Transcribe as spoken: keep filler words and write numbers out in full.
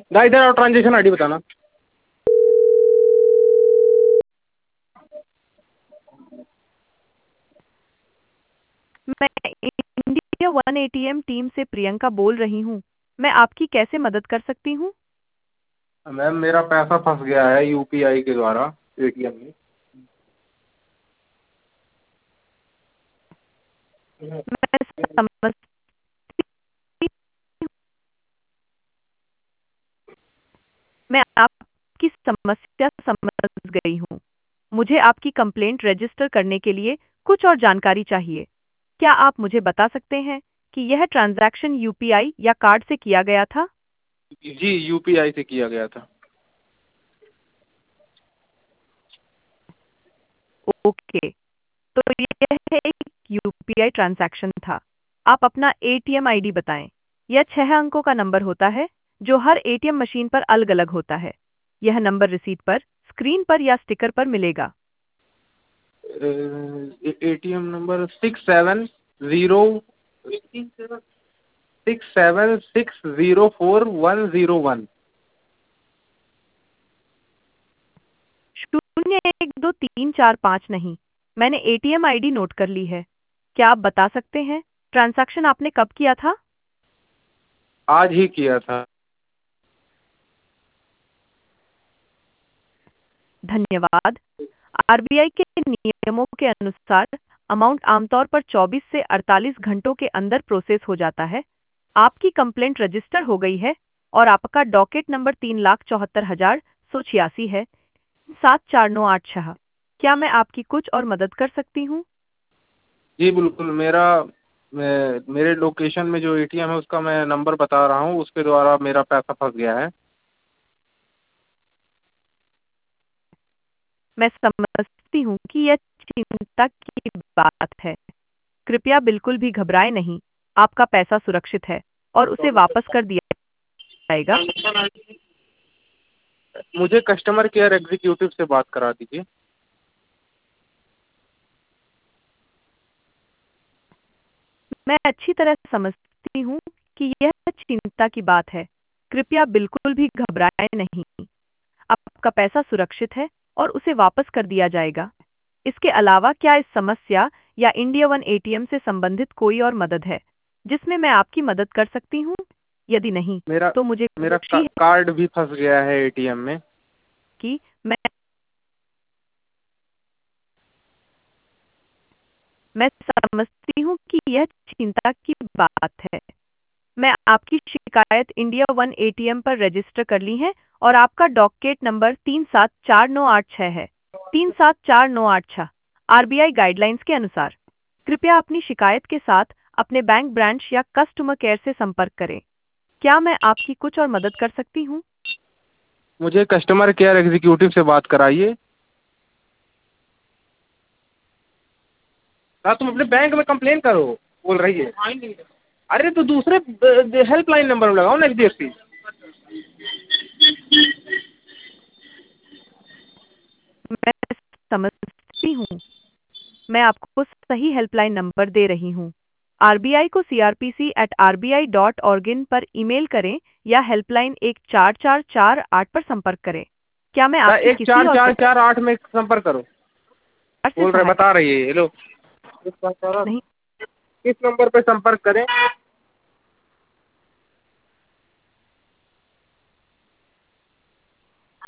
दा इधर और ट्रांजेक्शन आईडी बताना। मैं इंडिया वन एटीएम टीम से प्रियंका बोल रही हूँ। मैं आपकी कैसे मदद कर सकती हूँ? मैम मेरा पैसा फंस गया है यूपीआई के द्वारा एटीएम में। मैं समझ मैं आपकी समस्या समझ गई हूँ। मुझे आपकी कंप्लेंट रजिस्टर करने के लिए कुछ और जानकारी चाहिए। क्या आप मुझे बता सकते हैं कि यह ट्रांजैक्शन यूपीआई या कार्ड से किया गया था? जी यूपीआई से किया गया था। ओके, तो यह एक यूपीआई ट्रांजैक्शन था। आप अपना एटीएम आईडी बताएं। यह छह अंकों का नंबर होता है जो हर एटीएम मशीन पर अलग-अलग होता है। यह नंबर रिसीट पर, स्क्रीन पर या स्टिकर पर मिलेगा। ATM number six seven zero six seven six zero four one zero one. शून्य एक दो तीन चार पाँच नहीं। मैंने एटीएम आईडी नोट कर ली है। क्या आप बता सकते हैं ट्रांजैक्शन आपने कब किया था? आज ही किया था। धन्यवाद। आरबीआई के नियमों के अनुसार अमाउंट आमतौर पर चौबीस से अड़तालीस घंटों के अंदर प्रोसेस हो जाता है। आपकी कंप्लेंट रजिस्टर हो गई है और आपका डॉकेट नंबर तीन लाख चौहत्तर हजार सौ छियासी है सात चार नौ आठ छह। क्या मैं आपकी कुछ और मदद कर सकती हूँ? जी बिल्कुल। मेरा मैं, मेरे लोकेशन में जो एटीएम है उसका मैं नंबर बता रहा हूँ, उसके द्वारा मेरा पैसा फंस गया है। मैं समझती हूँ कि यह चिंता की बात है। कृपया बिल्कुल भी घबराएं नहीं। आपका पैसा सुरक्षित है और उसे वापस कर दिया जाएगा। मुझे कस्टमर केयर एग्जीक्यूटिव से बात करा दीजिए। मैं अच्छी तरह समझती हूँ कि यह चिंता की बात है। कृपया बिल्कुल भी घबराएं नहीं। आपका पैसा सुरक्षित है और उसे वापस कर दिया जाएगा। इसके अलावा क्या इस समस्या या इंडिया वन एटीएम से संबंधित कोई और मदद है जिसमें मैं आपकी मदद कर सकती हूँ? यदि नहीं, मेरा तो मुझे मेरा का, खुशी है कार्ड भी फंस गया है एटीएम में। कि मैं मैं समझती हूँ कि यह चिंता की बात है। मैं आपकी शिकायत इंडिया वन एटीएम पर रजिस्टर कर ली है और आपका डॉकेट नंबर तीन सात चार नौ आठ छह है। तीन सात चार नौ आठ छह। आरबीआई गाइडलाइंस के अनुसार कृपया अपनी शिकायत के साथ अपने बैंक ब्रांच या कस्टमर केयर से संपर्क करें। क्या मैं आपकी कुछ और मदद कर सकती हूँ? मुझे कस्टमर केयर एग्जीक्यूटिव से बात कराइए। हाँ तुम अपने बैंक में कंप्लेन करो बोल रही है। अरे तो दूसरे हेल्पलाइन नंबर में लगाओ ना एचडीएफसी। मैं समझती हूँ। मैं आपको सही हेल्पलाइन नंबर दे रही हूँ। आरबीआई को CRPC at RBI dot org in पर ईमेल करें या हेल्पलाइन एक चार चार चार आठ पर संपर्क करें। क्या मैं आपकी एक किसी चार और चार प्रकार चार आठ में संपर्क करो से बोल रहे सहायता बता रही है। हेलो किस नहीं? नंबर पे संपर्क करें?